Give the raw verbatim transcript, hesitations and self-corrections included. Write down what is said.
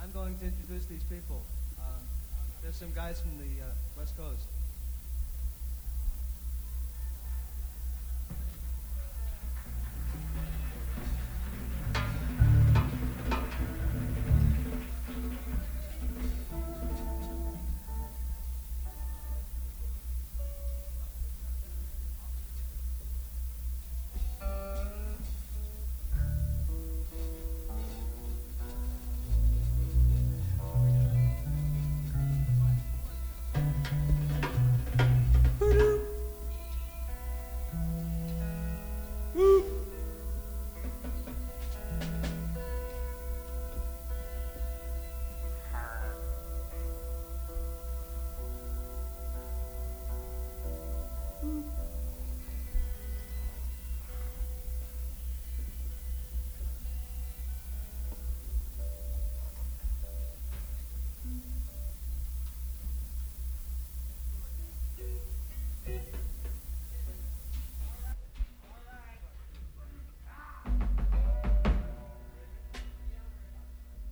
I'm going to introduce these people. Um, there's some guys from the uh, West Coast. Boop.